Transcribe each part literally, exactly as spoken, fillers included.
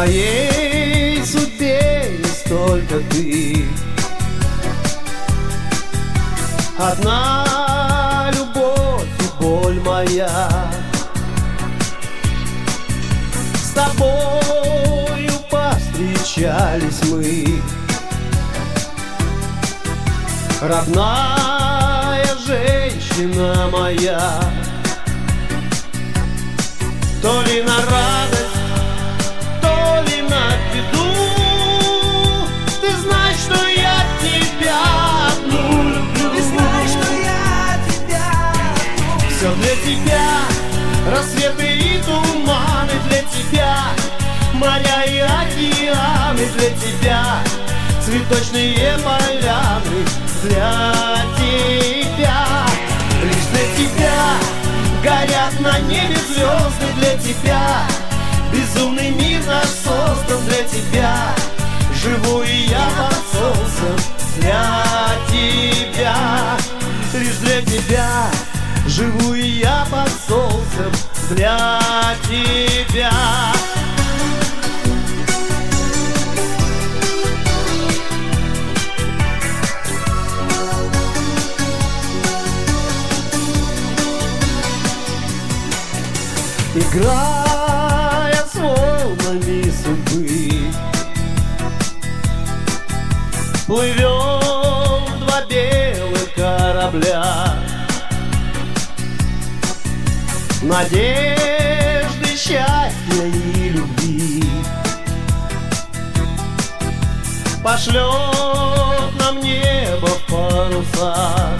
моей судьбе есть только ты. Одна любовь и боль моя. С тобою повстречались мы, родная женщина моя. То ли на радость, то ли на беду, ты знаешь, что я тебя одну люблю. Ты знаешь, что я тебя люблю. Все для тебя, рассветы и туманы для тебя, моря и океаны для тебя, цветочные поляны для тебя. Лишь для тебя горят на небе звезды для тебя. Безумный мир наш создан для тебя. Живу и я под солнцем для тебя. Лишь для тебя живу и я под солнцем для тебя. Играя с волнами судьбы, плывем два белых корабля. Надежды, счастья и любви пошлет нам небо в парусах.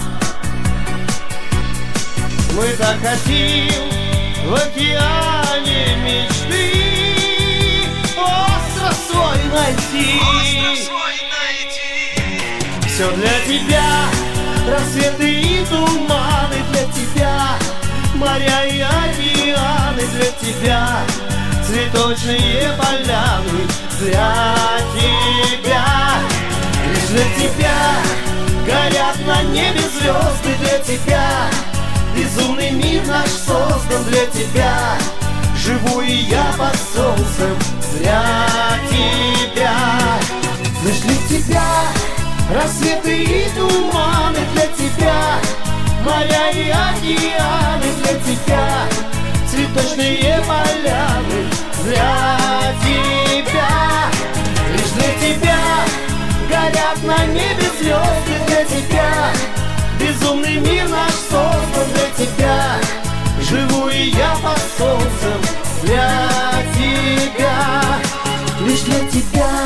Мы так хотим в океане мечты остров свой найти. Остров свой найти. Все для тебя, рассветы и туманы для тебя, моря и океаны для тебя, цветочные поляны для тебя. Лишь для тебя горят на небе звезды для тебя. Безумный мир наш создан для тебя. Живу и я под солнцем для тебя. Лишь для тебя рассветы и туманы для тебя, моря и океаны для тебя, цветочные поляны для тебя. Лишь для тебя горят на небе звезды для тебя. Безумный мир наш создан для тебя. Живу и я под солнцем для тебя. Лишь для тебя